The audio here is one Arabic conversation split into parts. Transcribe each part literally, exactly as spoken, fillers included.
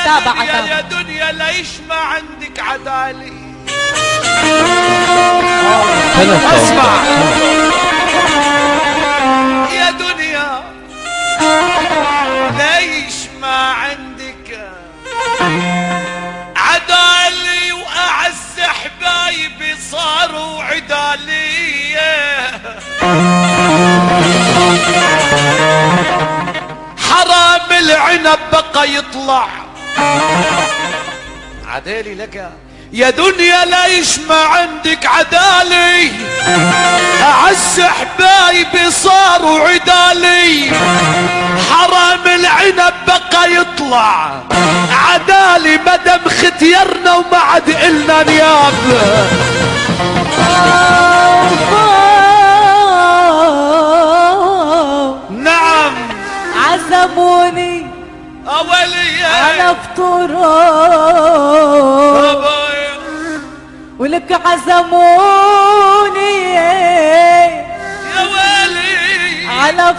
دنيا يا دنيا ليش ما عندك عدالة؟ اسمع يا دنيا ليش ما عندك عدالي واعز حبايبي صاروا عدالية. حرام العنب بقى يطلع عدالي لك يا دنيا ليش ما عندك عدالي؟ اعز حبايبي صاروا عدالي. حرام العنب بقى يطلع عدالي مدام ختيرنا وما عاد إلنا نياب. نعم عزموني اولي على فطورهم ولك عزموني يا ويلي على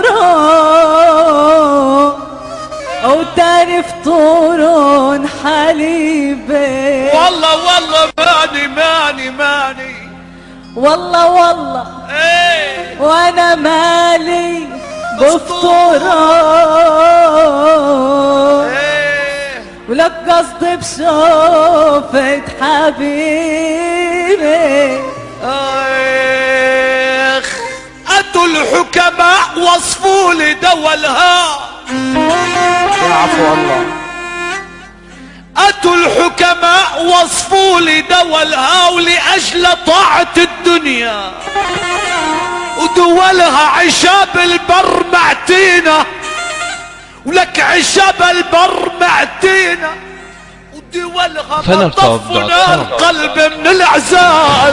فطورهم او تاني فطورهم حليبي. والله والله ماني ماني ماني والله والله ايه وانا مالي بفطورهم ايه ولك قصد بشوفة حبيبي. اخ اتوا الحكماء وصفوا لي دولها يا عفو الله. اتوا الحكماء وصفوا لي دولها ولاجل طاعة الدنيا ودولها عشاب البر معتينا ولك عشاب البر معتينا ودولها ما طفنا القلب من العذاب.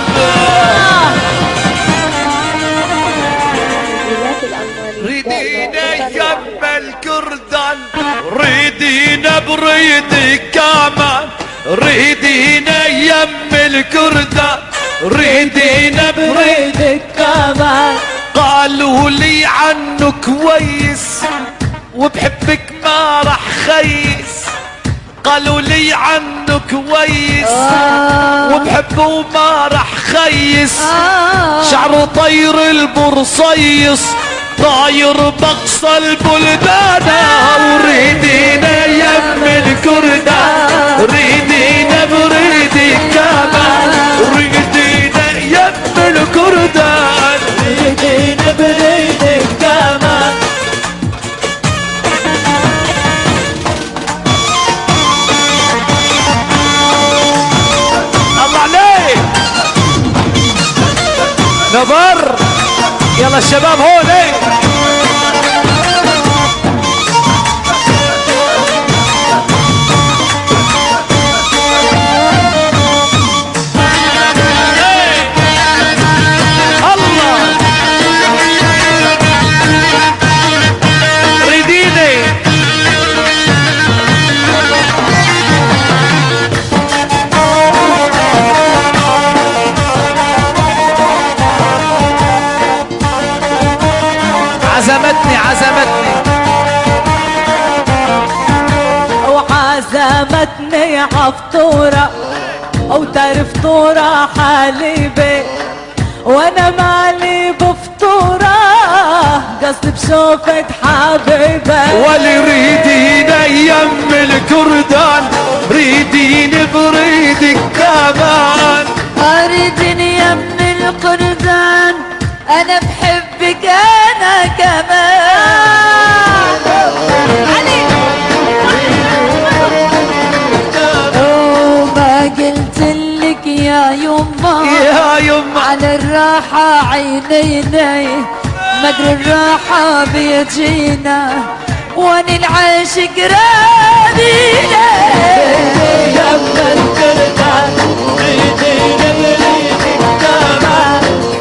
ريدينا يم الكردان ريدينا بريدك كمان ريدينا يم الكردان ريدينا بريدك كمان. قالوا لي عنه كويس وبحبك ما رح خيس. قالوا لي عنه كويس آه وبحبه وما رح خيس. آه شعره طير البرصيص طاير بقصى البلدان. وريدينا يم الكردان ريدينا بريدك كمان ريدينا يم الكردان ريدينا بريدك كمان. الله عليك نبر. يلا الشباب هون ايه عزمتني عزمتني وعزمتني عفطورة او تعرف فطورة حليبي وانا مالي بفطورة قصد بشوفة حبيبي. ولي ريدينا يم الكردان ريديني بريدك كمان اريدني يم الكردان انا بحبك انا كمان. علي وما قلت لك يا يما يا يما على الراحة عينيني ما ادري الراحة بيجينا واني العاشق رادينا. يم الكردان ريديني بريدك كمان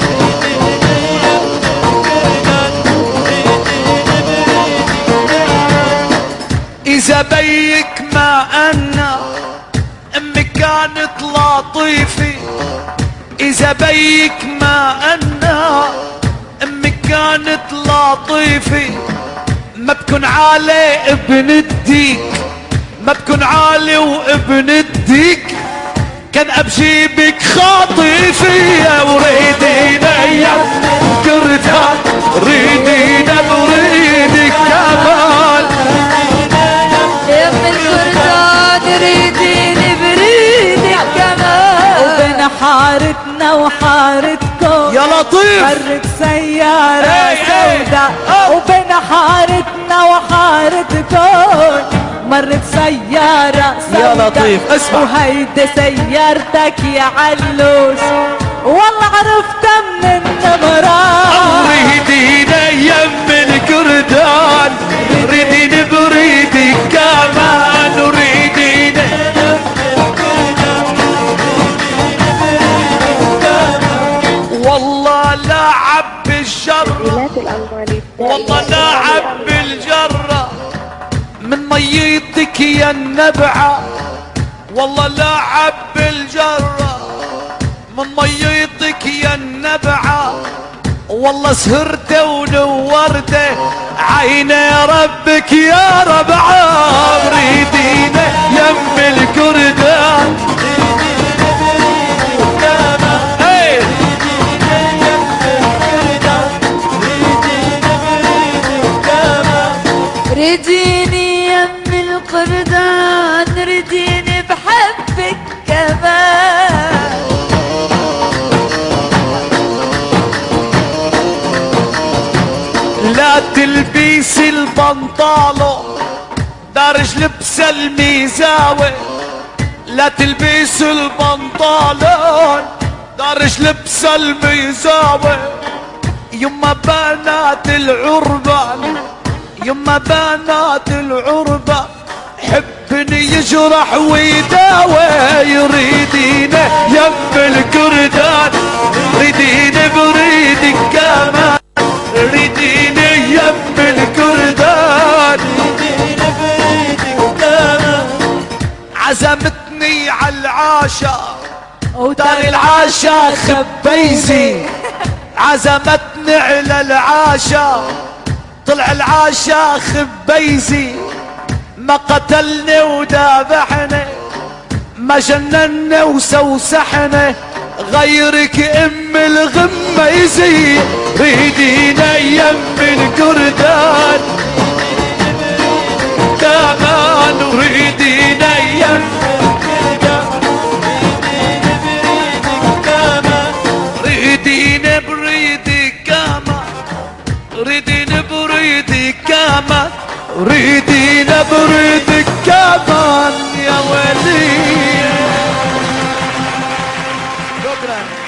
إذا بيك ما أنا أمك كانت لطيفة. إذا بيك ما أنا أمك كانت لطيفة ما بكون علي ابن الديك ما تكون عالي وابن الديك كان ابشي بك خاطفية وريدينا يا كردان ريدينا بريدك كمان يا ام الكردان ريديني بريدك كمان وبين حارتنا وحارتكم يا لطيف مرت سيارة سوداء وبين حارتنا وحارتكم مرت سيارة سوداء يا لطيف اسمع وهيدي سيارتك يا علوش والله عرفتها من النمران ريدينا يم الكردان ريديني بريدك كمان وريدينا والله لاعب بالجرة والله لاعب بالجرة من ميتك يا النبعة والله لاعب بالجرة من ميتك يا النبعة والله سهرته ونورته عيني ربك يا ربعة ريدينا يم الكردان ريديني يم القردان ريديني بحبك كمان لا تلبيس البنطالو دارج لبس الميزاوي لا تلبيس البنطالون دارج لبس الميزاوي يما بنات العربان يما بنات العربة حبني يجرح ويداوي يريدينا يم الكردان ريديني بريدك كمان ريديني يم الكردان ريديني بريدك كمان عزمتني على العاشا ودار العاشا خبيزي عزمتني على العاشا طلع العاشا خبيزي ما قتلني ودابحني ما جنني وسوسحني غيرك ام الغميزي ريدينا يم الكردان كمان وريدينا يم ريدينا بريدك كمان ريدينا بريدك كمان ريدينا بريدك كمان يا ولي شكرا.